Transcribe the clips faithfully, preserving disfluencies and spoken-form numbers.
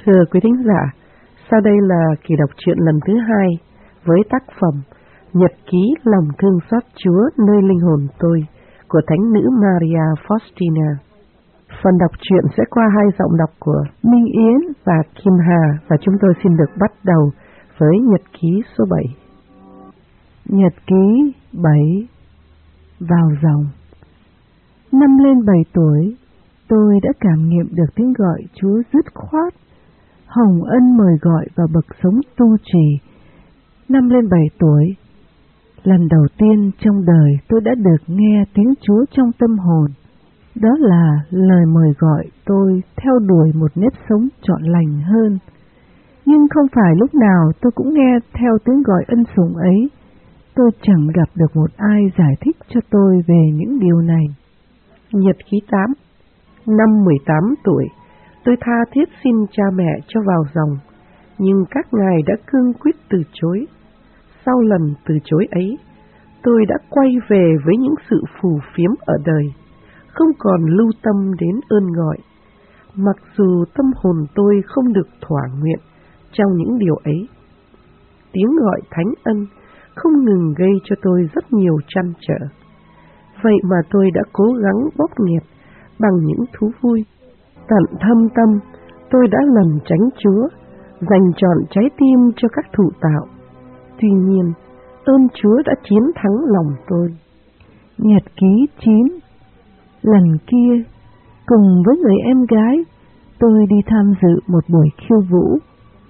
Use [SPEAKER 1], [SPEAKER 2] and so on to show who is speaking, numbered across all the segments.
[SPEAKER 1] Thưa quý thính giả, sau đây là kỳ đọc truyện lần thứ hai với tác phẩm Nhật ký lòng thương xót Chúa nơi linh hồn tôi của Thánh nữ Maria Faustina. Phần đọc truyện sẽ qua hai giọng đọc của Minh Yến và Kim Hà, và chúng tôi xin được bắt đầu với nhật ký số bảy.
[SPEAKER 2] Nhật ký bảy. Vào dòng. Năm lên bảy tuổi, tôi đã cảm nghiệm được tiếng gọi Chúa dứt khoát, hồng ân mời gọi vào bậc sống tu trì. Năm lên bảy tuổi, lần đầu tiên trong đời tôi đã được nghe tiếng Chúa trong tâm hồn. Đó là lời mời gọi tôi theo đuổi một nếp sống trọn lành hơn. Nhưng không phải lúc nào tôi cũng nghe theo tiếng gọi ân sủng ấy. Tôi chẳng gặp được một ai giải thích cho tôi về những điều này.
[SPEAKER 1] Nhật ký tám. Năm mười tám tuổi, tôi tha thiết xin cha mẹ cho vào dòng, nhưng các ngài đã cương quyết từ chối. Sau lần từ chối ấy, tôi đã quay về với những sự phù phiếm ở đời, không còn lưu tâm đến ơn gọi. Mặc dù tâm hồn tôi không được thỏa nguyện trong những điều ấy, tiếng gọi thánh ân không ngừng gây cho tôi rất nhiều trăn trở. Vậy mà tôi đã cố gắng bóp nghẹt bằng những thú vui. Tận thâm tâm, tôi đã lần tránh Chúa, dành trọn trái tim cho các thụ tạo. Tuy nhiên, ơn Chúa đã chiến thắng lòng tôi.
[SPEAKER 2] Nhật ký chín. Lần kia, cùng với người em gái, tôi đi tham dự một buổi khiêu vũ.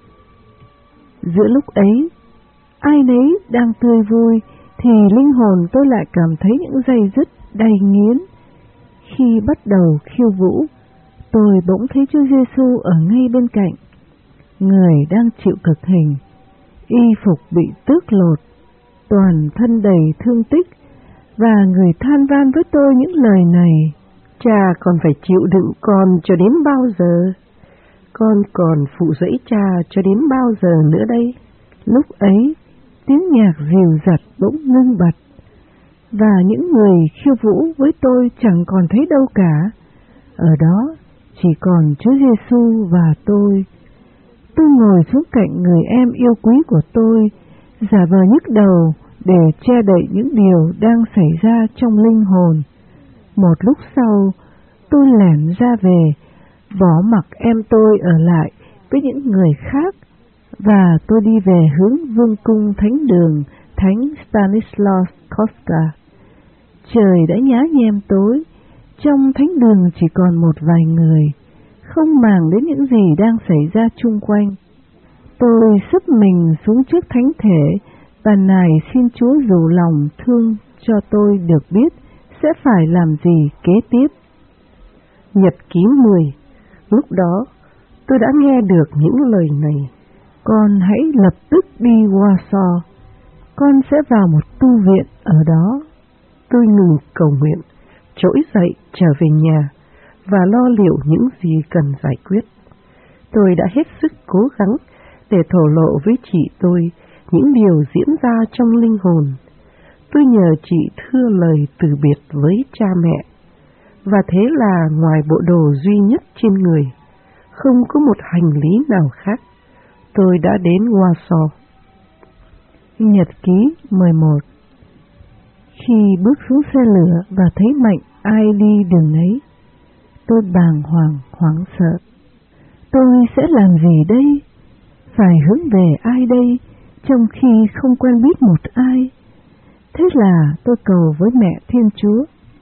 [SPEAKER 2] Giữa lúc ấy, ai nấy đang tươi vui, thì linh hồn tôi lại cảm thấy những dây dứt đầy nghiến. Khi bắt đầu khiêu vũ, tôi bỗng thấy Chúa Giêsu ở ngay bên cạnh. Người đang chịu cực hình, y phục bị tước lột, toàn thân đầy thương tích, và người than van với tôi những lời này:
[SPEAKER 1] Cha còn phải chịu đựng con cho đến bao giờ? Con còn phụ dẫy cha cho đến bao giờ nữa đây?
[SPEAKER 2] Lúc ấy, tiếng nhạc dịu dặt bỗng ngưng bặt, và những người khiêu vũ với tôi chẳng còn thấy đâu cả. Ở đó chỉ còn Chúa Giêsu và tôi. Tôi ngồi xuống cạnh người em yêu quý của tôi, giả vờ nhức đầu để che đậy những điều đang xảy ra trong linh hồn. Một lúc sau, tôi lẻn ra về, bỏ mặc em tôi ở lại với những người khác, và tôi đi về hướng vương cung thánh đường Thánh Stanislaus Kostka. Trời đã nhá nhem tối, trong thánh đường chỉ còn một vài người, không màng đến những gì đang xảy ra chung quanh. Tôi sấp mình xuống trước thánh thể và nài xin Chúa rủ lòng thương cho tôi được biết sẽ phải làm gì kế tiếp.
[SPEAKER 1] Nhật ký mười. Lúc đó, tôi đã nghe được những lời này:
[SPEAKER 2] Con hãy lập tức đi Warsaw. Con sẽ vào một tu viện ở đó.
[SPEAKER 1] Tôi ngừng cầu nguyện, trỗi dậy trở về nhà và lo liệu những gì cần giải quyết. Tôi đã hết sức cố gắng để thổ lộ với chị tôi những điều diễn ra trong linh hồn. Tôi nhờ chị thưa lời từ biệt với cha mẹ, và thế là ngoài bộ đồ duy nhất trên người, không có một hành lý nào khác, tôi đã đến Warsaw.
[SPEAKER 2] Nhật ký mười một. Khi bước xuống xe lửa và thấy Mạnh ai đi đường ấy, tôi bàng hoàng hoảng sợ. Tôi sẽ làm gì đây? Phải hướng về ai đây, trong khi không quen biết một ai? Thế là tôi cầu với mẹ Thiên Chúa: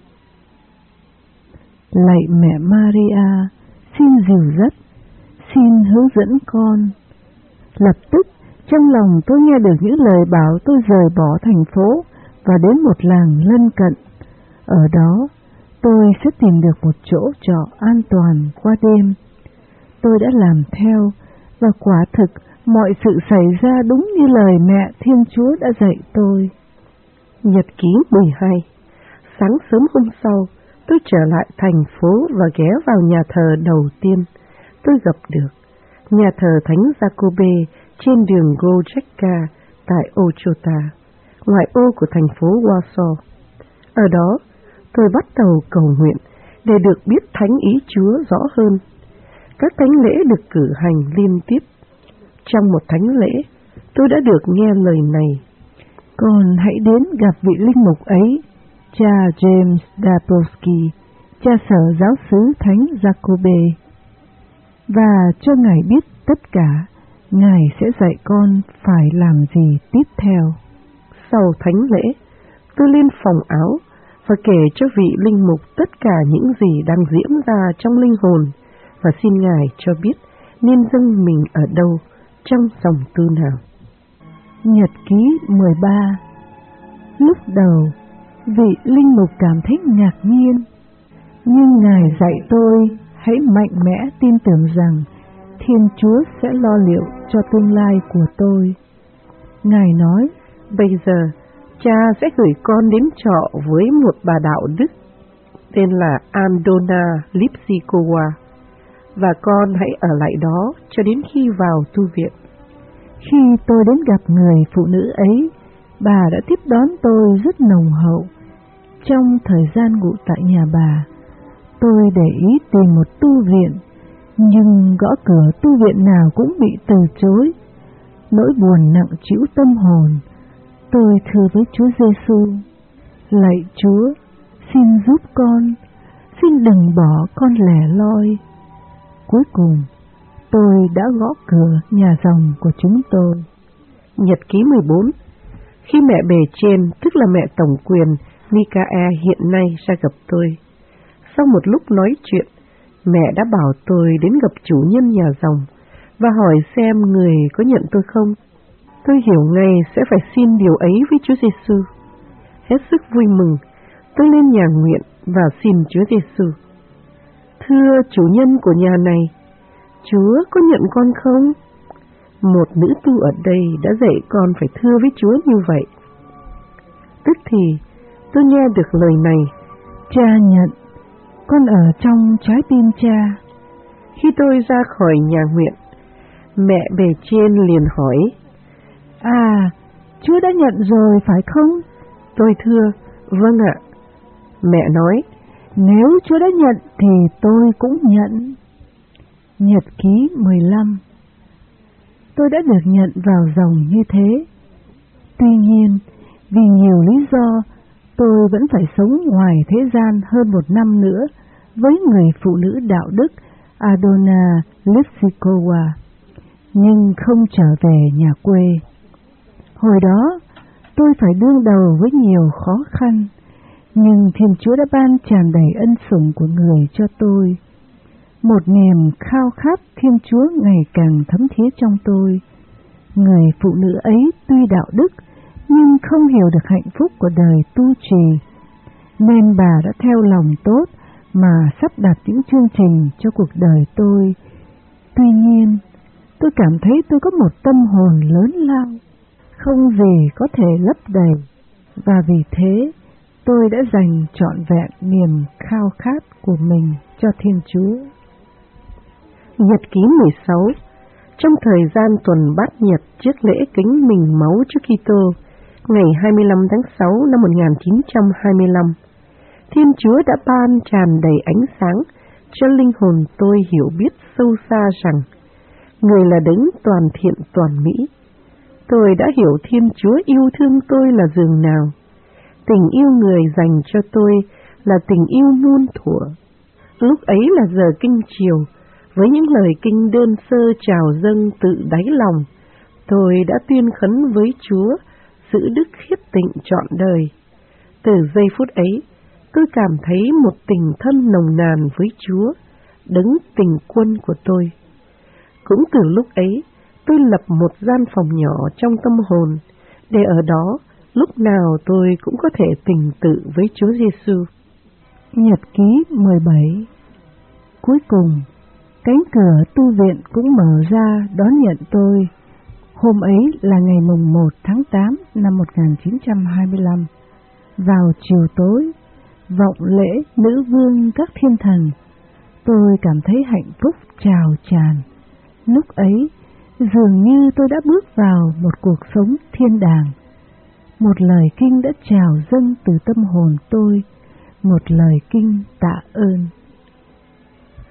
[SPEAKER 2] Lạy mẹ Maria, xin dìu dắt, xin hướng dẫn con. Lập tức, trong lòng tôi nghe được những lời bảo tôi rời bỏ thành phố và đến một làng lân cận. Ở đó, tôi sẽ tìm được một chỗ trọ an toàn qua đêm. Tôi đã làm theo, và quả thực mọi sự xảy ra đúng như lời mẹ Thiên Chúa đã dạy tôi.
[SPEAKER 1] Nhật ký mười hai. Sáng sớm hôm sau, tôi trở lại thành phố và ghé vào nhà thờ đầu tiên tôi gặp được, nhà thờ Thánh Giacôbê trên đường Gorzecka tại Ochota, ngoại ô của thành phố Warsaw. Ở đó, tôi bắt đầu cầu nguyện để được biết thánh ý Chúa rõ hơn. Các thánh lễ được cử hành liên tiếp. Trong một thánh lễ, tôi đã được nghe lời này:
[SPEAKER 2] Con hãy đến gặp vị linh mục ấy, cha James Dabrowski, cha sở giáo xứ Thánh Jacobe, và cho Ngài biết tất cả, Ngài sẽ dạy con phải làm gì tiếp theo.
[SPEAKER 1] Sau thánh lễ, tôi lên phòng áo và kể cho vị linh mục tất cả những gì đang diễn ra trong linh hồn và xin Ngài cho biết nên dâng mình ở đâu, trong dòng tu nào.
[SPEAKER 2] Nhật ký mười ba. Lúc đầu, vị linh mục cảm thấy ngạc nhiên, nhưng Ngài dạy tôi hãy mạnh mẽ tin tưởng rằng Thiên Chúa sẽ lo liệu cho tương lai của tôi. Ngài nói:
[SPEAKER 1] Bây giờ, cha sẽ gửi con đến trọ với một bà đạo đức tên là Aldona Lipsikova, và con hãy ở lại đó cho đến khi vào tu viện.
[SPEAKER 2] Khi tôi đến gặp người phụ nữ ấy, bà đã tiếp đón tôi rất nồng hậu. Trong thời gian ngụ tại nhà bà, tôi để ý tìm một tu viện, nhưng gõ cửa tu viện nào cũng bị từ chối. Nỗi buồn nặng trĩu tâm hồn, tôi thưa với Chúa Giêsu: Lạy Chúa, xin giúp con, xin đừng bỏ con lẻ loi. Cuối cùng, tôi đã gõ cửa nhà dòng của chúng tôi.
[SPEAKER 1] Nhật ký mười bốn. Khi mẹ bề trên, tức là mẹ tổng quyền Nikae hiện nay ra gặp tôi, sau một lúc nói chuyện, mẹ đã bảo tôi đến gặp chủ nhân nhà dòng và hỏi xem người có nhận tôi không. Tôi hiểu ngay sẽ phải xin điều ấy với Chúa Giêsu. Hết sức vui mừng, tôi lên nhà nguyện và xin Chúa Giêsu: Thưa chủ nhân của nhà này, Chúa có nhận con không? Một nữ tu ở đây đã dạy con phải thưa với Chúa như vậy. Tức thì tôi nghe được lời này:
[SPEAKER 2] Cha nhận, con ở trong trái tim cha.
[SPEAKER 1] Khi tôi ra khỏi nhà nguyện, mẹ bề trên liền hỏi:
[SPEAKER 2] À, Chúa đã nhận rồi phải không?
[SPEAKER 1] Tôi thưa: Vâng ạ. Mẹ nói:
[SPEAKER 2] Nếu Chúa đã nhận thì tôi cũng nhận. Nhật ký mười lăm. Tôi đã được nhận vào dòng như thế. Tuy nhiên, vì nhiều lý do, tôi vẫn phải sống ngoài thế gian hơn một năm nữa với người phụ nữ đạo đức Aldona Lipsikova, nhưng không trở về nhà quê. Hồi đó, tôi phải đương đầu với nhiều khó khăn, nhưng Thiên Chúa đã ban tràn đầy ân sủng của Người cho tôi. Một niềm khao khát Thiên Chúa ngày càng thấm thía trong tôi. Người phụ nữ ấy tuy đạo đức, nhưng không hiểu được hạnh phúc của đời tu trì, nên bà đã theo lòng tốt mà sắp đặt những chương trình cho cuộc đời tôi. Tuy nhiên, tôi cảm thấy tôi có một tâm hồn lớn lao, không gì có thể lấp đầy, và vì thế tôi đã dành trọn vẹn niềm khao khát của mình cho Thiên Chúa.
[SPEAKER 1] Nhật ký mười sáu. Trong thời gian tuần bát nhật trước lễ kính mình máu Chúa Kitô, ngày hai mươi lăm tháng sáu năm một nghìn chín trăm hai mươi lăm, Thiên Chúa đã ban tràn đầy ánh sáng cho linh hồn tôi hiểu biết sâu xa rằng Người là đấng toàn thiện toàn mỹ. Tôi đã hiểu Thiên Chúa yêu thương tôi là dường nào. Tình yêu Người dành cho tôi là tình yêu muôn thuở. Lúc ấy là giờ kinh chiều, với những lời kinh đơn sơ chào dâng tự đáy lòng, tôi đã tuyên khấn với Chúa giữ đức khiết tịnh trọn đời. Từ giây phút ấy, tôi cảm thấy một tình thân nồng nàn với Chúa, đấng tình quân của tôi. Cũng từ lúc ấy, tôi lập một gian phòng nhỏ trong tâm hồn, để ở đó lúc nào tôi cũng có thể tình tự với Chúa Giêsu.
[SPEAKER 2] Nhật ký mười bảy. Cuối cùng, cánh cửa tu viện cũng mở ra đón nhận tôi. Hôm ấy là ngày mùng một tháng tám năm một nghìn chín trăm hai mươi lăm. Vào chiều tối, vọng lễ nữ vương các thiên thần, tôi cảm thấy hạnh phúc trào tràn. Lúc ấy, dường như tôi đã bước vào một cuộc sống thiên đàng. Một lời kinh đã trào dâng từ tâm hồn tôi, một lời kinh tạ ơn.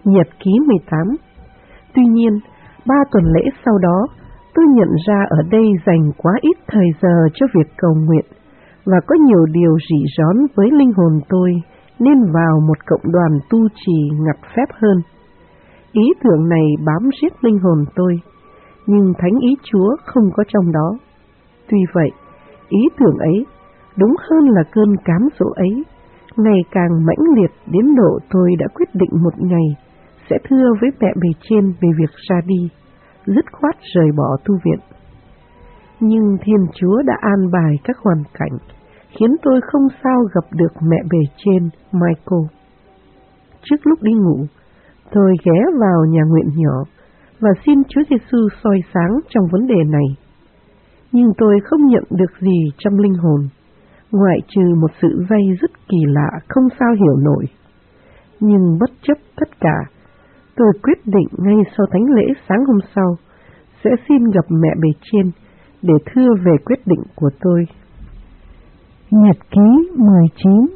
[SPEAKER 1] Nhật ký mười tám. Tuy nhiên, ba tuần lễ sau đó, tôi nhận ra ở đây dành quá ít thời giờ cho việc cầu nguyện, và có nhiều điều rỉ rón với linh hồn tôi, nên vào một cộng đoàn tu trì ngặt phép hơn. Ý tưởng này bám riết linh hồn tôi, nhưng thánh ý Chúa không có trong đó. Tuy vậy, ý tưởng ấy, đúng hơn là cơn cám dỗ ấy, ngày càng mãnh liệt đến độ tôi đã quyết định một ngày sẽ thưa với mẹ bề trên về việc ra đi, dứt khoát rời bỏ tu viện. Nhưng Thiên Chúa đã an bài các hoàn cảnh, khiến tôi không sao gặp được mẹ bề trên Michael. Trước lúc đi ngủ, tôi ghé vào nhà nguyện nhỏ và xin Chúa Giêsu soi sáng trong vấn đề này. Nhưng tôi không nhận được gì trong linh hồn, ngoại trừ một sự day dứt kỳ lạ không sao hiểu nổi. Nhưng bất chấp tất cả, tôi quyết định ngay sau thánh lễ sáng hôm sau sẽ xin gặp mẹ bề trên để thưa về quyết định của tôi.
[SPEAKER 2] Nhật ký mười chín.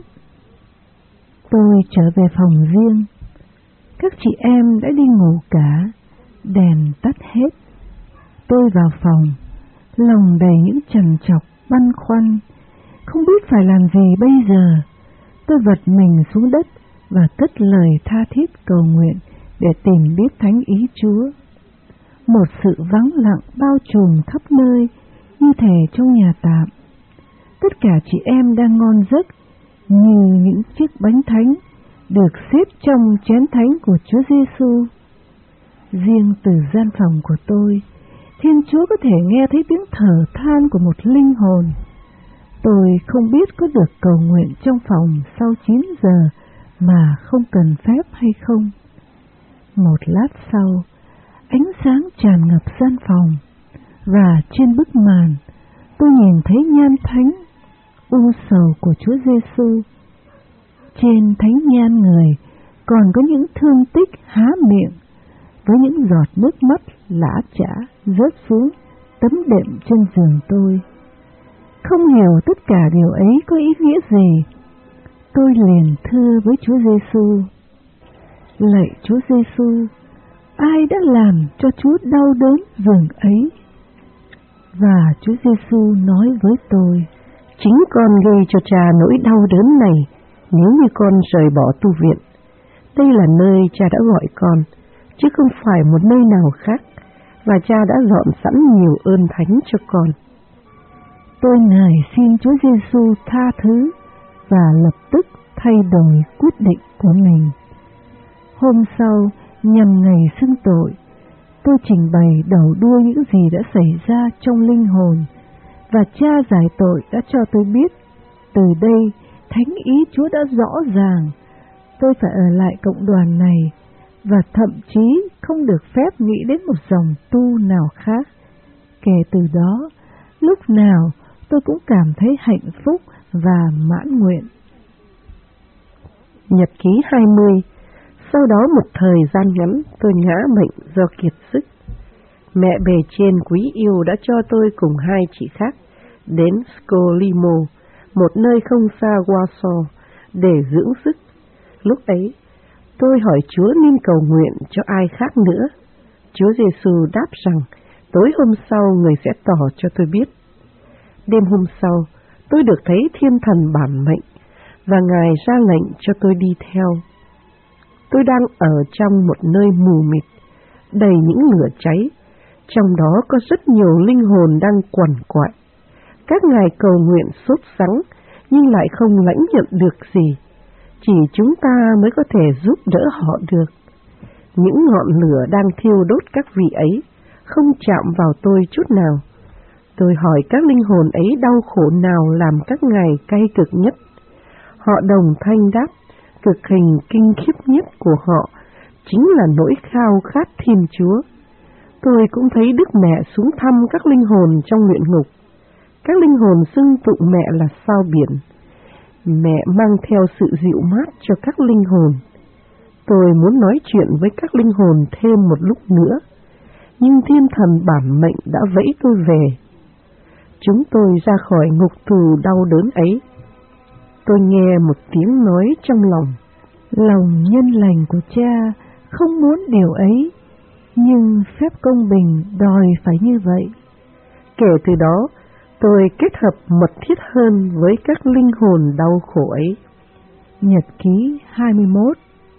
[SPEAKER 2] Tôi trở về phòng riêng. Các chị em đã đi ngủ cả, đèn tắt hết. Tôi vào phòng, lòng đầy những trằn trọc, băn khoăn, không biết phải làm gì bây giờ. Tôi vật mình xuống đất và cất lời tha thiết cầu nguyện để tìm biết thánh ý Chúa. Một sự vắng lặng bao trùm khắp nơi, như thể trong nhà tạm. Tất cả chị em đang ngon giấc, như những chiếc bánh thánh được xếp trong chén thánh của Chúa Giêsu. Riêng từ gian phòng của tôi, Thiên Chúa có thể nghe thấy tiếng thở than của một linh hồn. Tôi không biết có được cầu nguyện trong phòng sau chín giờ mà không cần phép hay không. Một lát sau, ánh sáng tràn ngập gian phòng, và trên bức màn, tôi nhìn thấy nhan thánh, u sầu của Chúa Giêsu. Trên thánh nhan người còn có những thương tích há miệng, với những giọt nước mắt lã chã rớt xuống tấm đệm trên giường tôi. Không hiểu tất cả điều ấy có ý nghĩa gì. Tôi liền thưa với Chúa Giêsu: Lạy Chúa Giêsu, ai đã làm cho Chúa đau đớn giường ấy? Và Chúa Giêsu nói với tôi:
[SPEAKER 1] Chính con gây cho cha nỗi đau đớn này nếu như con rời bỏ tu viện. Đây là nơi cha đã gọi con, chứ không phải một nơi nào khác, và cha đã dọn sẵn nhiều ơn thánh cho con.
[SPEAKER 2] Tôi nài xin Chúa Giêsu tha thứ và lập tức thay đổi quyết định của mình. Hôm sau, nhằm ngày xưng tội, tôi trình bày đầu đuôi những gì đã xảy ra trong linh hồn, và cha giải tội đã cho tôi biết, từ đây thánh ý Chúa đã rõ ràng, tôi phải ở lại cộng đoàn này, và thậm chí không được phép nghĩ đến một dòng tu nào khác. Kể từ đó, lúc nào tôi cũng cảm thấy hạnh phúc và mãn nguyện.
[SPEAKER 1] Nhật ký hai mươi. Sau đó một thời gian ngắn, tôi ngã bệnh do kiệt sức. Mẹ bề trên quý yêu đã cho tôi cùng hai chị khác đến Skolimo, một nơi không xa Warsaw, để dưỡng sức. Lúc ấy, tôi hỏi Chúa nên cầu nguyện cho ai khác nữa. Chúa Giêsu đáp rằng tối hôm sau người sẽ tỏ cho tôi biết. Đêm hôm sau, tôi được thấy thiên thần bản mệnh, và Ngài ra lệnh cho tôi đi theo. Tôi đang ở trong một nơi mù mịt, đầy những lửa cháy, trong đó có rất nhiều linh hồn đang quằn quại. Các ngài cầu nguyện sốt sắng, nhưng lại không lãnh nhận được gì. Chỉ chúng ta mới có thể giúp đỡ họ được. Những ngọn lửa đang thiêu đốt các vị ấy, không chạm vào tôi chút nào. Tôi hỏi các linh hồn ấy đau khổ nào làm các ngài cay cực nhất. Họ đồng thanh đáp, cực hình kinh khiếp nhất của họ chính là nỗi khao khát Thiên Chúa. Tôi cũng thấy Đức Mẹ xuống thăm các linh hồn trong luyện ngục. Các linh hồn xưng tụng mẹ là sao biển. Mẹ mang theo sự dịu mát cho các linh hồn. Tôi muốn nói chuyện với các linh hồn thêm một lúc nữa, nhưng thiên thần bản mệnh đã vẫy tôi về. Chúng tôi ra khỏi ngục tù đau đớn ấy. Tôi nghe một tiếng nói trong lòng:
[SPEAKER 2] lòng nhân lành của cha không muốn điều ấy, nhưng phép công bình đòi phải như vậy.
[SPEAKER 1] Kể từ đó, tôi kết hợp mật thiết hơn với các linh hồn đau khổ ấy.
[SPEAKER 2] Nhật ký hai mươi mốt.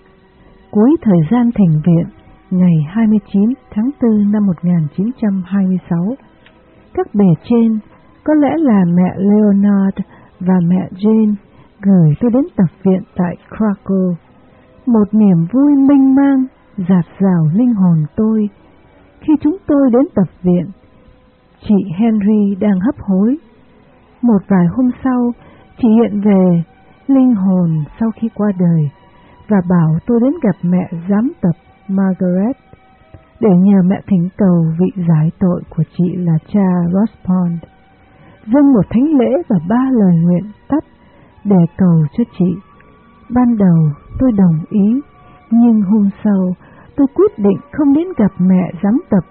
[SPEAKER 2] Cuối thời gian thỉnh viện, ngày hai mươi chín tháng tư năm một nghìn chín trăm hai mươi sáu, các bề trên, có lẽ là mẹ Leonard và mẹ Jane, gửi tôi đến tập viện tại Krakow. Một niềm vui mênh mang dạt dào linh hồn tôi. Khi chúng tôi đến tập viện, chị Henry đang hấp hối. Một vài hôm sau, chị hiện về linh hồn sau khi qua đời và bảo tôi đến gặp mẹ giám tập Margaret để nhờ mẹ thỉnh cầu vị giải tội của chị là cha Rospond, dâng một thánh lễ và ba lời nguyện tắt để cầu cho chị. Ban đầu tôi đồng ý, nhưng hôm sau tôi quyết định không đến gặp mẹ giám tập,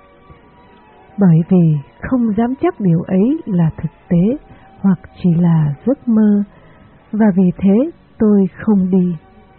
[SPEAKER 2] bởi vì không dám chắc điều ấy là thực tế hoặc chỉ là giấc mơ, và vì thế tôi không đi.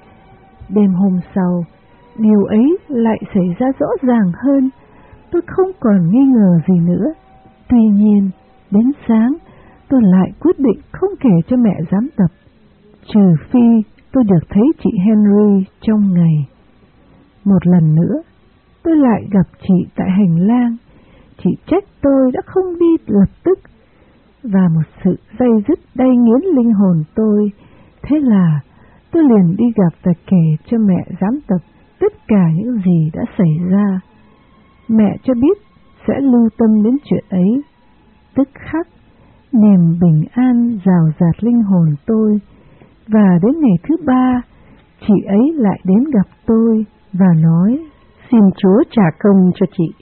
[SPEAKER 2] Đêm hôm sau, điều ấy lại xảy ra rõ ràng hơn, tôi không còn nghi ngờ gì nữa. Tuy nhiên, đến sáng, tôi lại quyết định không kể cho mẹ giám tập, trừ phi tôi được thấy chị Henry trong ngày. Một lần nữa, tôi lại gặp chị tại hành lang. Chị trách tôi đã không đi lập tức, và một sự day dứt đay nghiến linh hồn tôi. Thế là tôi liền đi gặp và kể cho mẹ giám tập tất cả những gì đã xảy ra. Mẹ cho biết sẽ lưu tâm đến chuyện ấy. Tức khắc, niềm bình an rào rạt linh hồn tôi, và đến ngày thứ ba, chị ấy lại đến gặp tôi và nói:
[SPEAKER 1] Xin Chúa trả công cho chị.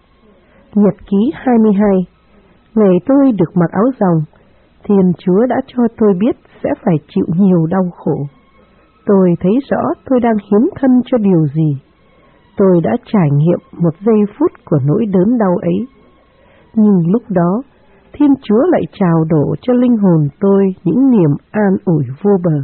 [SPEAKER 1] Nhật ký hai mươi hai. Ngày tôi được mặc áo ròng, Thiên Chúa đã cho tôi biết sẽ phải chịu nhiều đau khổ. Tôi thấy rõ tôi đang hiến thân cho điều gì. Tôi đã trải nghiệm một giây phút của nỗi đớn đau ấy. Nhưng lúc đó, Thiên Chúa lại trào đổ cho linh hồn tôi những niềm an ủi vô bờ.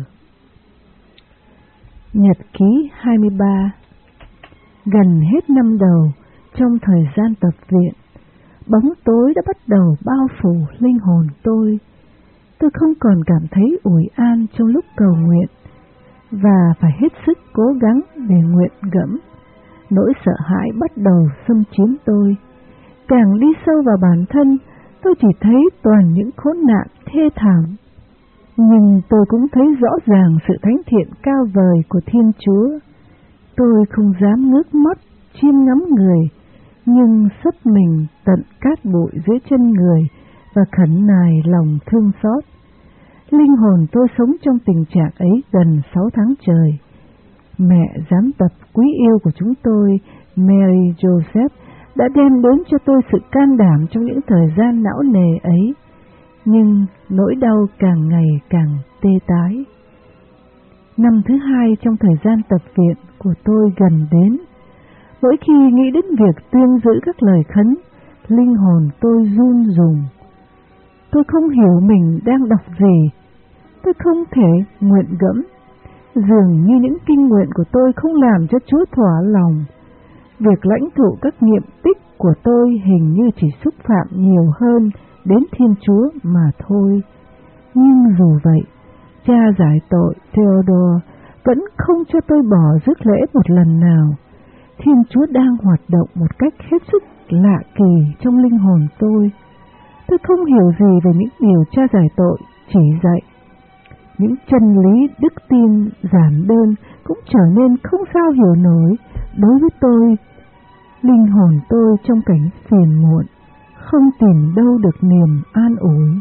[SPEAKER 2] Nhật ký hai mươi ba. Gần hết năm đầu, trong thời gian tập viện, bóng tối đã bắt đầu bao phủ linh hồn tôi. Tôi không còn cảm thấy ủi an trong lúc cầu nguyện, và phải hết sức cố gắng để nguyện gẫm. Nỗi sợ hãi bắt đầu xâm chiếm tôi. Càng đi sâu vào bản thân, tôi chỉ thấy toàn những khốn nạn thê thảm. Nhưng tôi cũng thấy rõ ràng sự thánh thiện cao vời của Thiên Chúa. Tôi không dám ngước mắt chiêm ngắm người, nhưng sấp mình tận cát bụi dưới chân người và khẩn nài lòng thương xót. Linh hồn tôi sống trong tình trạng ấy gần sáu tháng trời. Mẹ giám tập quý yêu của chúng tôi, Mary Joseph, đã đem đến cho tôi sự can đảm trong những thời gian não nề ấy, nhưng nỗi đau càng ngày càng tê tái. Năm thứ hai trong thời gian tập viện của tôi gần đến. Mỗi khi nghĩ đến việc tuyên giữ các lời khấn, linh hồn tôi run rùng. Tôi không hiểu mình đang đọc gì. Tôi không thể nguyện gẫm. Dường như những kinh nguyện của tôi không làm cho Chúa thỏa lòng. Việc lãnh thụ các nhiệm tích của tôi hình như chỉ xúc phạm nhiều hơn đến Thiên Chúa mà thôi. Nhưng dù vậy, cha giải tội Theodore vẫn không cho tôi bỏ rước lễ một lần nào. Thiên Chúa đang hoạt động một cách hết sức lạ kỳ trong linh hồn tôi. Tôi không hiểu gì về những điều cha giải tội chỉ dạy. Những chân lý đức tin giản đơn cũng trở nên không sao hiểu nổi đối với tôi. Linh hồn tôi trong cảnh phiền muộn, không tìm đâu được niềm an ủi.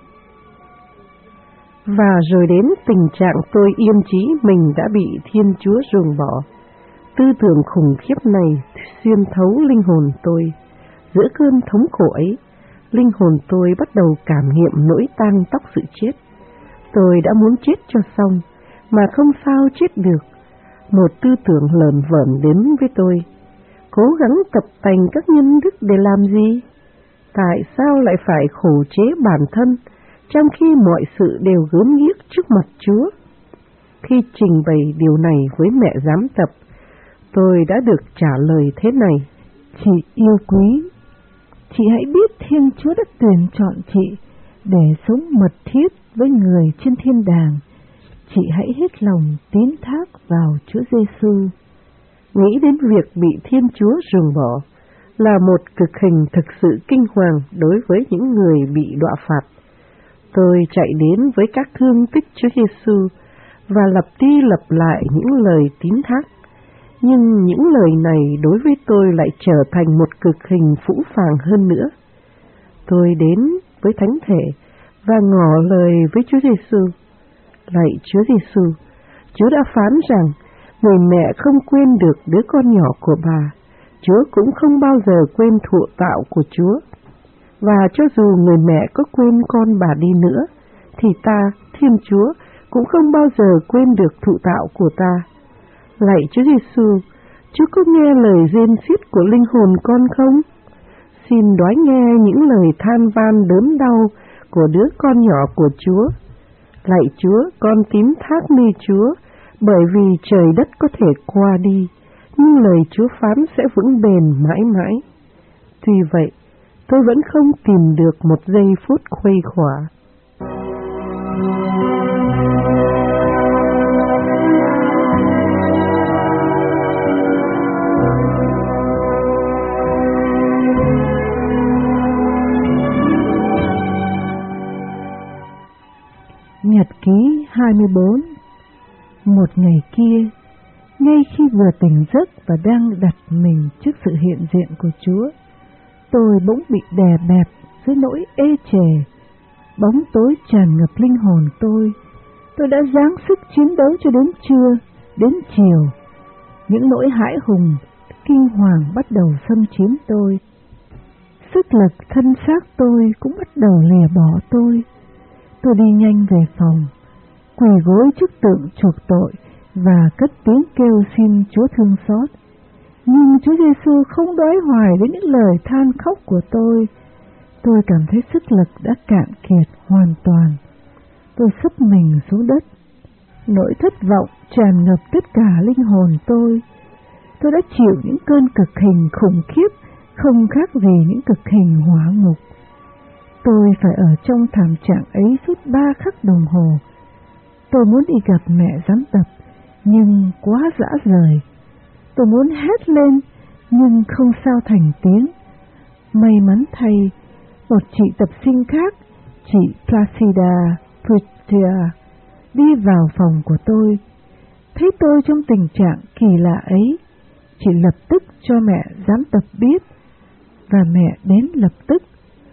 [SPEAKER 1] Và rồi đến tình trạng tôi yên chí mình đã bị Thiên Chúa ruồng bỏ. Tư tưởng khủng khiếp này xuyên thấu linh hồn tôi. Giữa cơn thống khổ ấy, linh hồn tôi bắt đầu cảm nghiệm nỗi tang tóc sự chết. Tôi đã muốn chết cho xong, mà không sao chết được. Một tư tưởng lởn vởn đến với tôi. Cố gắng tập tành các nhân đức để làm gì? Tại sao lại phải khổ chế bản thân, trong khi mọi sự đều gớm ghiếc trước mặt Chúa? Khi trình bày điều này với mẹ giám tập, Tôi đã được trả lời thế này:
[SPEAKER 2] Chị yêu quý, chị hãy biết Thiên Chúa đã tuyển chọn chị để sống mật thiết với người trên thiên đàng. Chị hãy hết lòng tín thác vào Chúa Giêsu.
[SPEAKER 1] Nghĩ đến việc bị Thiên Chúa ruồng bỏ là một cực hình thực sự kinh hoàng đối với những người bị đọa phạt. Tôi chạy đến với các thương tích Chúa Giêsu và lặp đi lặp lại những lời tín thác. Nhưng những lời này đối với tôi lại trở thành một cực hình phũ phàng hơn nữa. Tôi đến với Thánh Thể và ngỏ lời với Chúa Giêsu: Lạy Chúa Giêsu, Chúa đã phán rằng người mẹ không quên được đứa con nhỏ của bà, Chúa cũng không bao giờ quên thụ tạo của Chúa. Và cho dù người mẹ có quên con bà đi nữa, thì ta, Thiên Chúa, cũng không bao giờ quên được thụ tạo của ta. Lạy Chúa Giêsu, Chúa có nghe lời rên xiết của linh hồn con không? Xin đoái nghe những lời than van đớn đau của đứa con nhỏ của Chúa. Lạy Chúa, con tín thác nơi Chúa, bởi vì trời đất có thể qua đi, nhưng lời Chúa phán sẽ vững bền mãi mãi. Tuy vậy, tôi vẫn không tìm được một giây phút khuây khỏa.
[SPEAKER 2] Nhật ký hai mươi bốn. Một ngày kia, ngay khi vừa tỉnh giấc và đang đặt mình trước sự hiện diện của Chúa, tôi bỗng bị đè bẹp dưới nỗi ê chề. Bóng tối tràn ngập linh hồn tôi. Tôi đã giáng sức chiến đấu cho đến trưa, đến chiều. Những nỗi hãi hùng, kinh hoàng bắt đầu xâm chiếm tôi. Sức lực thân xác tôi cũng bắt đầu lìa bỏ tôi. Tôi đi nhanh về phòng, quỳ gối trước tượng chuộc tội và cất tiếng kêu xin Chúa thương xót. Nhưng Chúa Giêsu không đói hoài đến những lời than khóc của tôi. Tôi cảm thấy sức lực đã cạn kiệt hoàn toàn. Tôi sấp mình xuống đất. Nỗi thất vọng tràn ngập tất cả linh hồn tôi. Tôi đã chịu những cơn cực hình khủng khiếp, không khác gì những cực hình hỏa ngục. Tôi phải ở trong thảm trạng ấy suốt ba khắc đồng hồ. Tôi muốn đi gặp mẹ giám tập, nhưng quá dã rời. Tôi muốn hét lên, nhưng không sao thành tiếng. May mắn thay, một chị tập sinh khác, chị Placida Putia, đi vào phòng của tôi. Thấy tôi trong tình trạng kỳ lạ ấy, chị lập tức cho mẹ giám tập biết, và mẹ đến lập tức.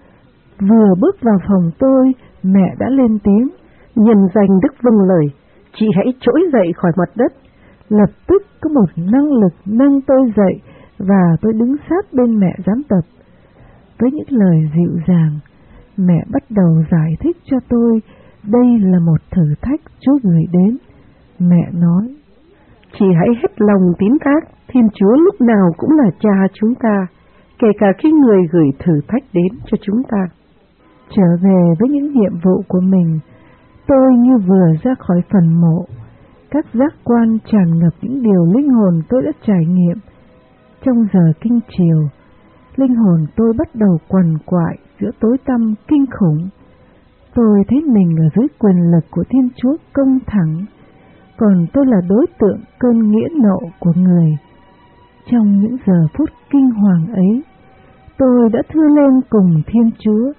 [SPEAKER 2] Vừa bước vào phòng tôi, mẹ đã lên tiếng:
[SPEAKER 1] Nhân danh Đức vâng lời, chị hãy trỗi dậy khỏi mặt đất.
[SPEAKER 2] Lập tức có một năng lực nâng tôi dậy và tôi đứng sát bên mẹ giám tập. Với những lời dịu dàng, mẹ bắt đầu giải thích cho tôi đây là một thử thách Chúa gửi đến. Mẹ nói:
[SPEAKER 1] Chị hãy hết lòng tín thác, Thiên Chúa lúc nào cũng là Cha chúng ta, kể cả khi người gửi thử thách đến cho chúng ta.
[SPEAKER 2] Trở về với những nhiệm vụ của mình, tôi như vừa ra khỏi phần mộ. Các giác quan tràn ngập những điều linh hồn tôi đã trải nghiệm. Trong giờ kinh chiều, linh hồn tôi bắt đầu quằn quại giữa tối tăm kinh khủng. Tôi thấy mình ở dưới quyền lực của Thiên Chúa công thẳng, còn tôi là đối tượng cơn nghĩa nộ của người. Trong những giờ phút kinh hoàng ấy, tôi đã thưa lên cùng Thiên Chúa: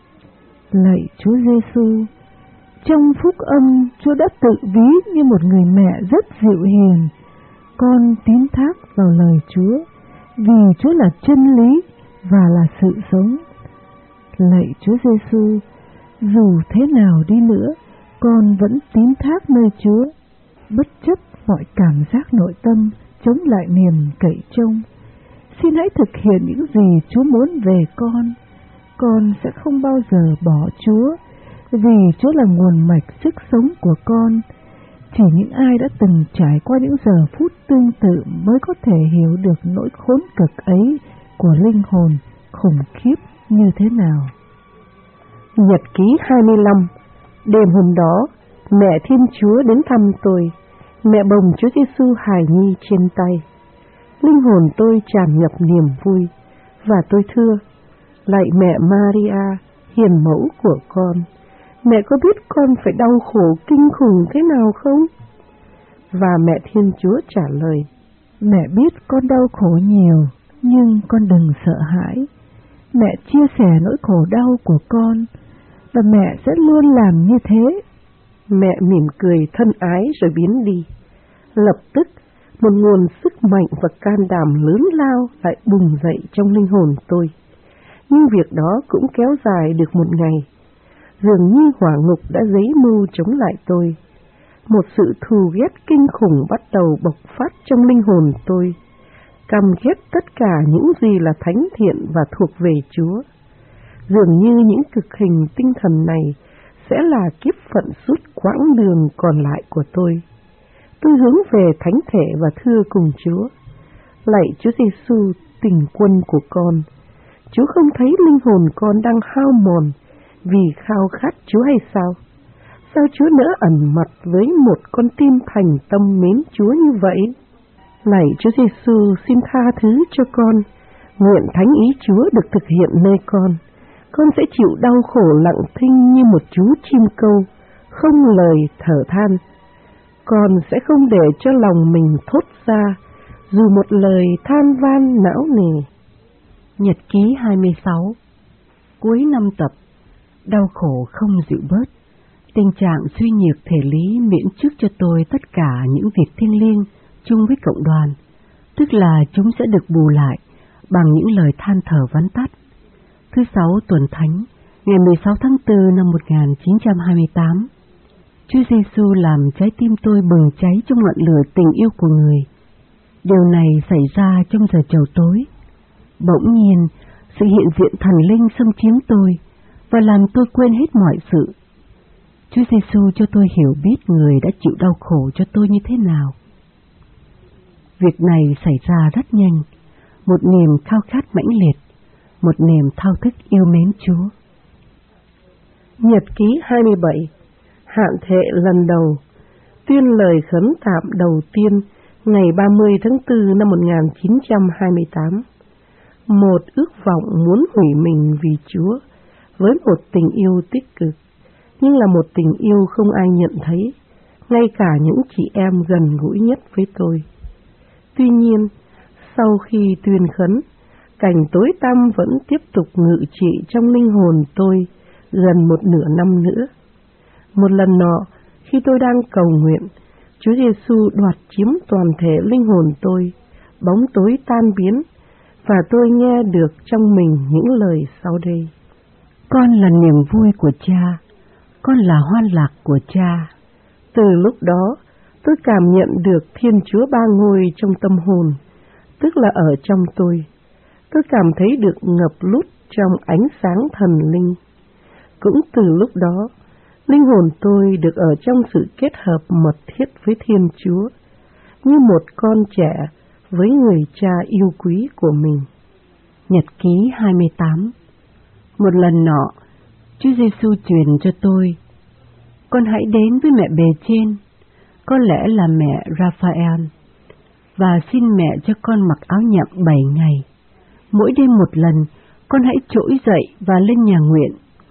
[SPEAKER 2] Lạy Chúa Giêsu, trong phúc âm Chúa đã tự ví như một người mẹ rất dịu hiền. Con tín thác vào lời Chúa, vì Chúa là chân lý và là sự sống. Lạy Chúa Giêsu, dù thế nào đi nữa, con vẫn tín thác nơi Chúa, bất chấp mọi cảm giác nội tâm chống lại niềm cậy trông. Xin hãy thực hiện những gì Chúa muốn về con. Con sẽ không bao giờ bỏ Chúa, vì Chúa là nguồn mạch sức sống của con. Chỉ những ai đã từng trải qua những giờ phút tương tự mới có thể hiểu được nỗi khốn cực ấy của linh hồn khủng khiếp như thế nào.
[SPEAKER 1] Nhật ký hai mươi lăm. Đêm hôm đó, mẹ Thiên Chúa đến thăm tôi. Mẹ bồng Chúa Giêsu hài nhi trên tay. Linh hồn tôi tràn ngập niềm vui, và tôi thưa: lạy mẹ Maria, hiền mẫu của con, mẹ có biết con phải đau khổ kinh khủng thế nào không? Và mẹ Thiên Chúa trả lời:
[SPEAKER 2] mẹ biết con đau khổ nhiều, nhưng con đừng sợ hãi. Mẹ chia sẻ nỗi khổ đau của con, và mẹ sẽ luôn làm như thế.
[SPEAKER 1] Mẹ mỉm cười thân ái rồi biến đi. Lập tức, một nguồn sức mạnh và can đảm lớn lao lại bùng dậy trong linh hồn tôi. Nhưng việc đó cũng kéo dài được một ngày. Dường như hỏa ngục đã giấy mưu chống lại tôi. Một sự thù ghét kinh khủng bắt đầu bộc phát trong linh hồn tôi, căm ghét tất cả những gì là thánh thiện và thuộc về Chúa. Dường như những cực hình tinh thần này sẽ là kiếp phận suốt quãng đường còn lại của tôi. Tôi hướng về thánh thể và thưa cùng Chúa: lạy Chúa Giêsu, tình quân của con, Chúa không thấy linh hồn con đang hao mòn vì khao khát Chúa hay sao? Sao Chúa nỡ ẩn mặt với một con tim thành tâm mến Chúa như vậy? Lạy Chúa Giêsu, xin tha thứ cho con. Nguyện thánh ý Chúa được thực hiện nơi con. Con sẽ chịu đau khổ lặng thinh như một chú chim câu, không lời thở than. Con sẽ không để cho lòng mình thốt ra dù một lời than van não nề.
[SPEAKER 3] Nhật ký hai mươi sáu. Cuối năm tập, đau khổ không dịu bớt. Tình trạng suy nhược thể lý miễn trước cho tôi tất cả những việc thiêng liêng chung với cộng đoàn, tức là chúng sẽ được bù lại bằng những lời than thở vắn tắt. Thứ sáu tuần thánh, ngày mười sáu tháng tư năm một nghìn chín trăm hai mươi tám, Chúa Giêsu làm trái tim tôi bừng cháy trong ngọn lửa tình yêu của Người. Điều này xảy ra trong giờ chầu tối. Bỗng nhiên, sự hiện diện thần linh xâm chiếm tôi và làm tôi quên hết mọi sự. Chúa Giêsu cho tôi hiểu biết Người đã chịu đau khổ cho tôi như thế nào. Việc này xảy ra rất nhanh, một niềm khao khát mãnh liệt, một niềm thao thức yêu mến Chúa.
[SPEAKER 1] Nhật ký hai mươi bảy. Hạn thệ lần đầu. Tuyên lời khấn tạm đầu tiên ngày ba mươi tháng tư năm một nghìn chín trăm hai mươi tám. Một ước vọng muốn hủy mình vì Chúa, với một tình yêu tích cực, nhưng là một tình yêu không ai nhận thấy, ngay cả những chị em gần gũi nhất với tôi. Tuy nhiên, sau khi tuyên khấn, cảnh tối tăm vẫn tiếp tục ngự trị trong linh hồn tôi gần một nửa năm nữa. Một lần nọ, khi tôi đang cầu nguyện, Chúa Giêsu đoạt chiếm toàn thể linh hồn tôi, bóng tối tan biến, và tôi nghe được trong mình những lời sau đây:
[SPEAKER 3] con là niềm vui của Cha, con là hoan lạc của Cha.
[SPEAKER 1] Từ lúc đó, tôi cảm nhận được Thiên Chúa Ba Ngôi trong tâm hồn, tức là ở trong tôi. Tôi cảm thấy được ngập lút trong ánh sáng thần linh. Cũng từ lúc đó, linh hồn tôi được ở trong sự kết hợp mật thiết với Thiên Chúa, như một con trẻ với người Cha yêu quý của mình.
[SPEAKER 3] Nhật ký hai mươi tám. Một lần nọ, Chúa Giêsu truyền cho tôi: con hãy đến với mẹ bề trên, có lẽ là mẹ Raphael, và xin mẹ cho con mặc áo nhậm bảy ngày. Mỗi đêm một lần, con hãy trỗi dậy và lên nhà nguyện.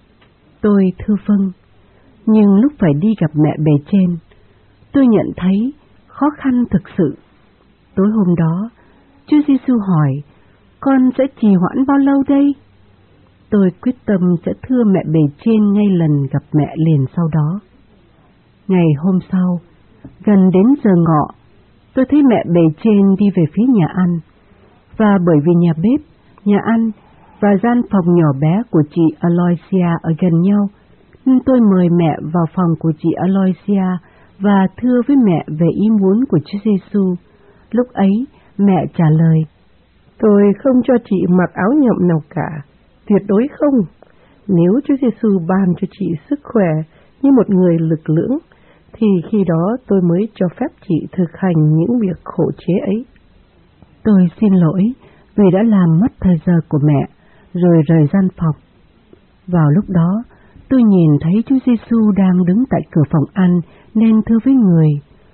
[SPEAKER 3] Tôi thưa vâng, nhưng lúc phải đi gặp mẹ bề trên, tôi nhận thấy khó khăn thực sự. Tối hôm đó, Chúa Giêsu hỏi: con sẽ trì hoãn bao lâu đây? Tôi quyết tâm sẽ thưa mẹ bề trên ngay lần gặp mẹ liền sau đó. Ngày hôm sau, gần đến giờ ngọ, tôi thấy mẹ bề trên đi về phía nhà ăn, và bởi vì nhà bếp, nhà ăn và gian phòng nhỏ bé của chị Aloysia ở gần nhau, nên tôi mời mẹ vào phòng của chị Aloysia và thưa với mẹ về ý muốn của Chúa Giêsu. Lúc ấy, mẹ trả lời:
[SPEAKER 1] tôi không cho chị mặc áo nhậm nào cả, tuyệt đối không. Nếu Chúa Giêsu ban cho chị sức khỏe như một người lực lưỡng, thì khi đó tôi mới cho phép chị thực hành những việc khổ chế ấy.
[SPEAKER 3] Tôi xin lỗi vì đã làm mất thời giờ của mẹ, rồi rời gian phòng. Vào lúc đó, tôi nhìn thấy Chúa Giêsu đang đứng tại cửa phòng ăn nên thưa với người: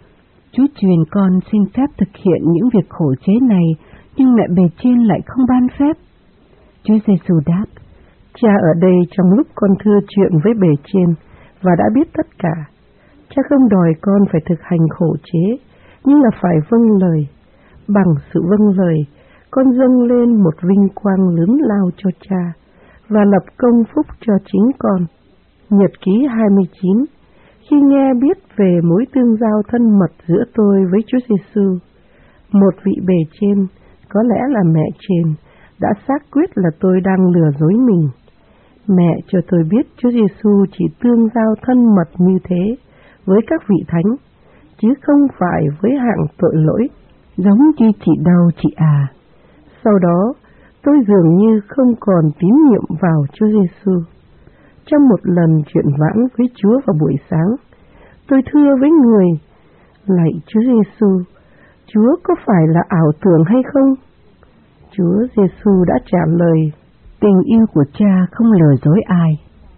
[SPEAKER 3] Chúa truyền con xin phép thực hiện những việc khổ chế này, nhưng mẹ bề trên lại không ban phép. Chúa Giêsu đáp:
[SPEAKER 1] Cha ở đây trong lúc con thưa chuyện với bề trên và đã biết tất cả. Cha không đòi con phải thực hành khổ chế, nhưng là phải vâng lời. Bằng sự vâng lời, con dâng lên một vinh quang lớn lao cho cha và lập công phúc cho chính con. Nhật ký hai mươi chín. Khi nghe biết về mối tương giao thân mật giữa tôi với Chúa Giêsu, một vị bề trên, có lẽ là mẹ trên, đã xác quyết là tôi đang lừa dối mình. Mẹ cho tôi biết Chúa Giêsu chỉ tương giao thân mật như thế với các vị thánh, chứ không phải với hạng tội lỗi,
[SPEAKER 3] giống như chị đâu chị à.
[SPEAKER 1] Sau đó, tôi dường như không còn tín nhiệm vào Chúa Giêsu. Trong một lần chuyện vãn với Chúa vào buổi sáng, tôi thưa với người: Lạy Chúa Giêsu, Chúa có phải là ảo tưởng hay không? Chúa Giêsu đã trả lời:
[SPEAKER 3] Tình yêu của cha không lừa dối ai.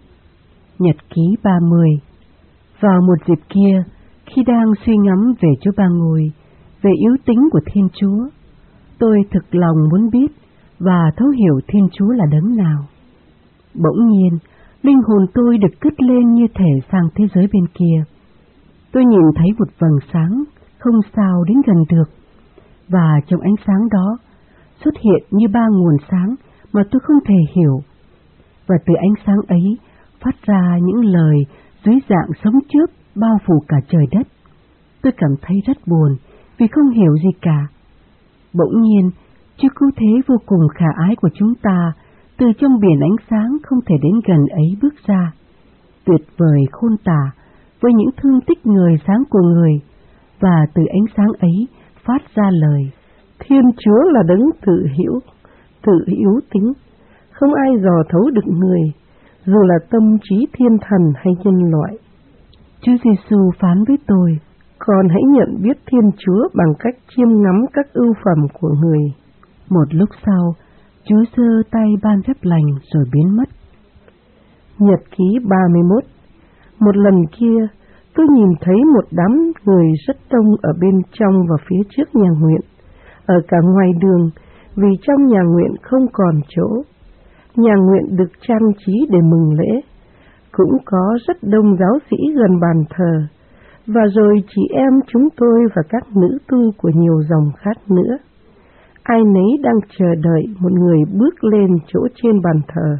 [SPEAKER 3] Nhật ký ba mươi. Vào một dịp kia, khi đang suy ngẫm về Chúa Ba Ngôi, về yếu tính của Thiên Chúa, tôi thực lòng muốn biết và thấu hiểu Thiên Chúa là đấng nào. Bỗng nhiên, linh hồn tôi được cất lên như thể sang thế giới bên kia. Tôi nhìn thấy một vầng sáng không sao đến gần được, và trong ánh sáng đó xuất hiện như ba nguồn sáng mà tôi không thể hiểu. Và từ ánh sáng ấy phát ra những lời dưới dạng sấm chớp bao phủ cả trời đất. Tôi cảm thấy rất buồn vì không hiểu gì cả. Bỗng nhiên, Chúa cứu thế vô cùng khả ái của chúng ta từ trong biển ánh sáng không thể đến gần ấy bước ra, tuyệt vời khôn tả với những thương tích người sáng của người, và từ ánh sáng ấy phát ra lời:
[SPEAKER 1] Thiên Chúa là đấng tự hiểu, tự yếu tính, không ai dò thấu được người, dù là tâm trí thiên thần hay nhân loại.
[SPEAKER 3] Chúa Giêsu phán với tôi:
[SPEAKER 1] Con hãy nhận biết Thiên Chúa bằng cách chiêm ngắm các ưu phẩm của người.
[SPEAKER 3] Một lúc sau, Chúa giơ tay ban phép lành rồi biến mất.
[SPEAKER 1] Nhật ký ba mươi mốt. Một lần kia, tôi nhìn thấy một đám người rất đông ở bên trong và phía trước nhà nguyện, ở cả ngoài đường, vì trong nhà nguyện không còn chỗ. Nhà nguyện được trang trí để mừng lễ. Cũng có rất đông giáo sĩ gần bàn thờ, và rồi chị em chúng tôi và các nữ tu của nhiều dòng khác nữa. Ai nấy đang chờ đợi một người bước lên chỗ trên bàn thờ.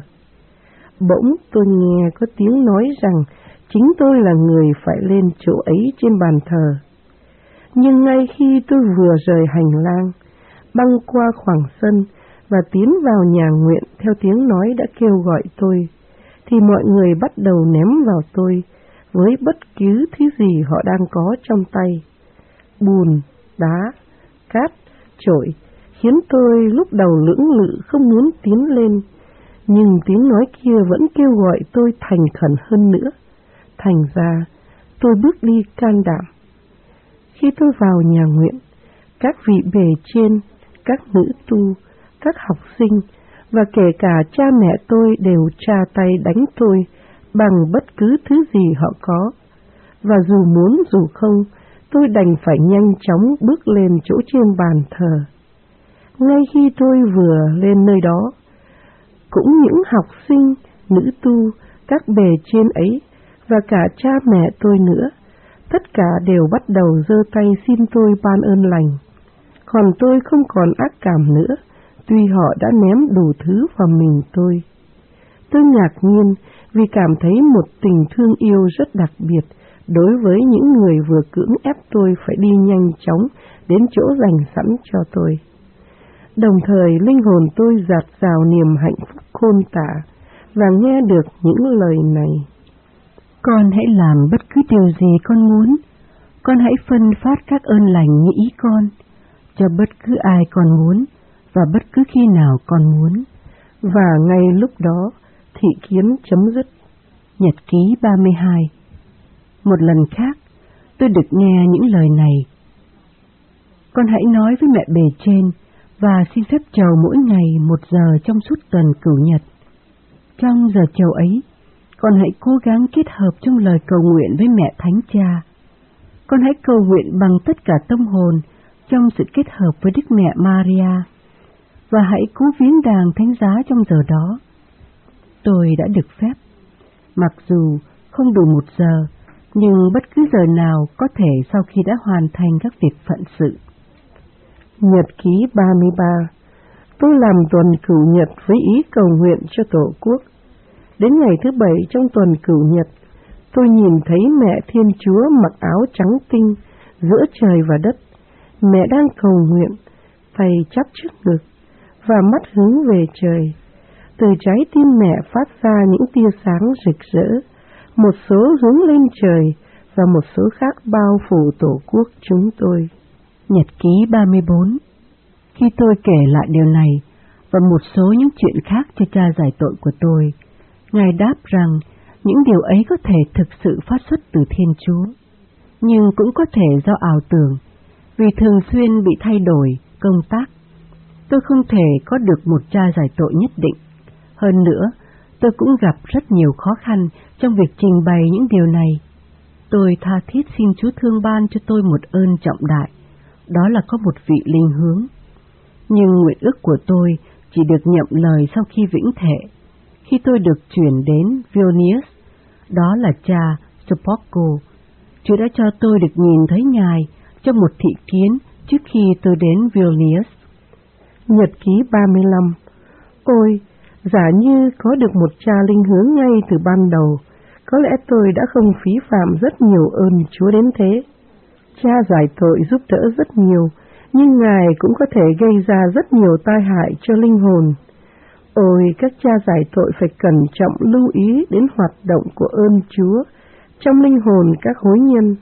[SPEAKER 1] Bỗng tôi nghe có tiếng nói rằng chính tôi là người phải lên chỗ ấy trên bàn thờ. Nhưng ngay khi tôi vừa rời hành lang, băng qua khoảng sân và tiến vào nhà nguyện theo tiếng nói đã kêu gọi tôi, thì mọi người bắt đầu ném vào tôi với bất cứ thứ gì họ đang có trong tay: bùn, đá, cát, chổi, khiến tôi lúc đầu lưỡng lự không muốn tiến lên. Nhưng tiếng nói kia vẫn kêu gọi tôi thành khẩn hơn nữa. Thành ra, tôi bước đi can đảm. Khi tôi vào nhà nguyện, các vị bề trên, các nữ tu, các học sinh và kể cả cha mẹ tôi đều tra tay đánh tôi bằng bất cứ thứ gì họ có. Và dù muốn dù không, tôi đành phải nhanh chóng bước lên chỗ trên bàn thờ. Ngay khi tôi vừa lên nơi đó, cũng những học sinh, nữ tu, các bề trên ấy và cả cha mẹ tôi nữa, tất cả đều bắt đầu giơ tay xin tôi ban ơn lành. Còn tôi không còn ác cảm nữa, tuy họ đã ném đủ thứ vào mình tôi. Tôi ngạc nhiên vì cảm thấy một tình thương yêu rất đặc biệt đối với những người vừa cưỡng ép tôi phải đi nhanh chóng đến chỗ dành sẵn cho tôi. Đồng thời linh hồn tôi dạt dào niềm hạnh phúc khôn tả và nghe được những lời này:
[SPEAKER 3] Con hãy làm bất cứ điều gì con muốn, con hãy phân phát các ơn lành như ý con, cho bất cứ ai con muốn và bất cứ khi nào con muốn.
[SPEAKER 1] Và ngay lúc đó, thị kiến chấm dứt.
[SPEAKER 3] Nhật ký ba mươi hai. Một lần khác, tôi được nghe những lời này: Con hãy nói với mẹ bề trên và xin phép chầu mỗi ngày một giờ trong suốt tuần Cửu Nhật. Trong giờ chầu ấy, con hãy cố gắng kết hợp trong lời cầu nguyện với mẹ Thánh Cha. con hãy cầu nguyện bằng tất cả tâm hồn trong sự kết hợp với Đức Mẹ Maria, và hãy cú viếng đàng thánh giá trong giờ đó. Tôi đã được phép, mặc dù không đủ một giờ, nhưng bất cứ giờ nào có thể sau khi đã hoàn thành các việc phận sự.
[SPEAKER 1] Nhật ký ba mươi ba. Tôi làm tuần cửu nhật với ý cầu nguyện cho Tổ quốc. Đến ngày thứ bảy trong tuần cửu nhật, tôi nhìn thấy Mẹ Thiên Chúa mặc áo trắng tinh giữa trời và đất. Mẹ đang cầu nguyện, tay chắp trước ngực và mắt hướng về trời. Từ trái tim mẹ phát ra những tia sáng rực rỡ, một số hướng lên trời và một số khác bao phủ Tổ quốc chúng tôi.
[SPEAKER 3] Nhật ký ba mươi bốn. Khi tôi kể lại điều này và một số những chuyện khác cho cha giải tội của tôi, Ngài đáp rằng những điều ấy có thể thực sự phát xuất từ Thiên Chúa, nhưng cũng có thể do ảo tưởng, vì thường xuyên bị thay đổi công tác. Tôi không thể có được một cha giải tội nhất định. Hơn nữa, tôi cũng gặp rất nhiều khó khăn trong việc trình bày những điều này. Tôi tha thiết xin Chúa thương ban cho tôi một ơn trọng đại, đó là có một vị linh hướng. Nhưng nguyện ước của tôi chỉ được nhậm lời sau khi vĩnh thệ, khi tôi được chuyển đến Vilnius, đó là cha Sopoćko. Chúa đã cho tôi được nhìn thấy Ngài trong một thị kiến trước khi tôi đến Vilnius.
[SPEAKER 1] Nhật ký ba mươi lăm. Ôi, giả như có được một cha linh hướng ngay từ ban đầu, có lẽ tôi đã không phí phạm rất nhiều ơn Chúa đến thế. Cha giải tội giúp đỡ rất nhiều, nhưng Ngài cũng có thể gây ra rất nhiều tai hại cho linh hồn. Ôi, các cha giải tội phải cẩn trọng lưu ý đến hoạt động của ơn Chúa trong linh hồn các hối nhân.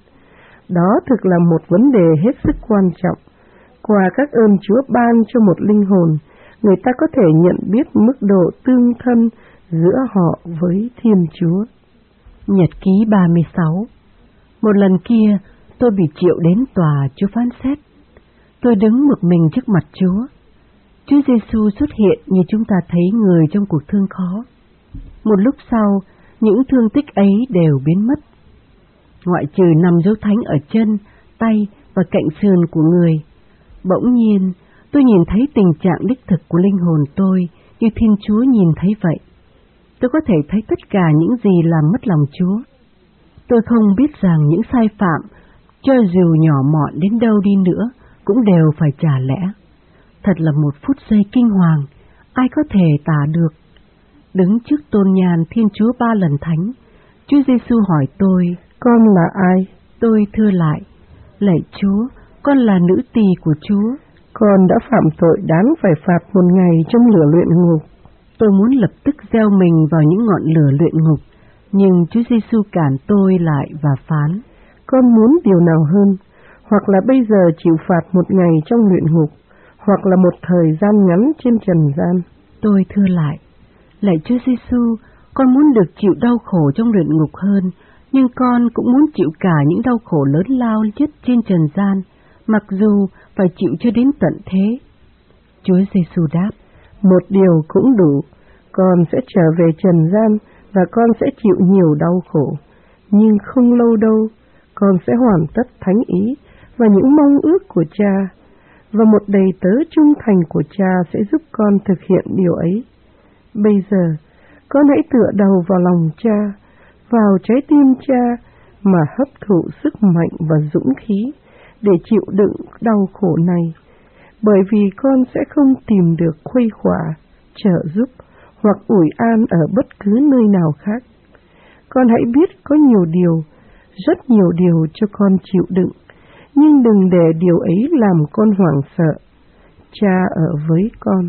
[SPEAKER 1] Đó thực là một vấn đề hết sức quan trọng. Qua các ơn Chúa ban cho một linh hồn, người ta có thể nhận biết mức độ tương thân giữa họ với Thiên Chúa.
[SPEAKER 3] Nhật ký ba mươi sáu. Một lần kia, tôi bị triệu đến tòa Chúa phán xét. Tôi đứng một mình trước mặt Chúa. Chúa Giêsu xuất hiện như chúng ta thấy người trong cuộc thương khó. Một lúc sau, những thương tích ấy đều biến mất. Ngoại trừ năm dấu thánh ở chân, tay và cạnh sườn của người, bỗng nhiên tôi nhìn thấy tình trạng đích thực của linh hồn tôi như Thiên Chúa nhìn thấy vậy. Tôi có thể thấy tất cả những gì làm mất lòng Chúa. Tôi không biết rằng những sai phạm, cho dù nhỏ mọn đến đâu đi nữa, cũng đều phải trả lẽ. Thật là một phút giây kinh hoàng, ai có thể tả được. Đứng trước tôn nhàn Thiên Chúa ba lần thánh, Chúa Giêsu hỏi tôi,
[SPEAKER 1] con là ai?
[SPEAKER 3] Tôi thưa lại, lạy Chúa, con là nữ tỳ của Chúa.
[SPEAKER 1] Con đã phạm tội đáng phải phạt một ngày trong lửa luyện ngục.
[SPEAKER 3] Tôi muốn lập tức gieo mình vào những ngọn lửa luyện ngục, nhưng Chúa Giêsu cản tôi lại và phán,
[SPEAKER 1] con muốn điều nào hơn, hoặc là bây giờ chịu phạt một ngày trong luyện ngục, hoặc là một thời gian ngắn trên trần gian.
[SPEAKER 3] Tôi thưa lại, lạy Chúa Giêsu, con muốn được chịu đau khổ trong luyện ngục hơn, nhưng con cũng muốn chịu cả những đau khổ lớn lao nhất trên trần gian, mặc dù phải chịu cho đến tận thế. Chúa Giêsu đáp,
[SPEAKER 1] một điều cũng đủ, con sẽ trở về trần gian và con sẽ chịu nhiều đau khổ, nhưng không lâu đâu, con sẽ hoàn tất thánh ý và những mong ước của cha, và một đầy tớ trung thành của cha sẽ giúp con thực hiện điều ấy. Bây giờ, con hãy tựa đầu vào lòng cha, vào trái tim cha mà hấp thụ sức mạnh và dũng khí để chịu đựng đau khổ này, bởi vì con sẽ không tìm được khuây khỏa, trợ giúp hoặc ủi an ở bất cứ nơi nào khác. Con hãy biết có nhiều điều, rất nhiều điều cho con chịu đựng, nhưng đừng để điều ấy làm con hoảng sợ. Cha ở với con.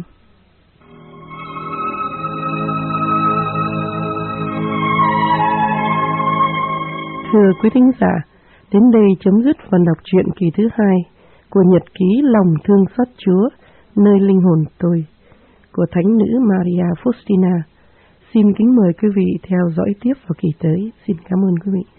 [SPEAKER 1] Thưa quý thính giả, đến đây chấm dứt phần đọc truyện kỳ thứ hai của Nhật ký Lòng thương xót Chúa, nơi linh hồn tôi, của Thánh nữ Maria Faustina. Xin kính mời quý vị theo dõi tiếp vào kỳ tới. Xin cảm ơn quý vị.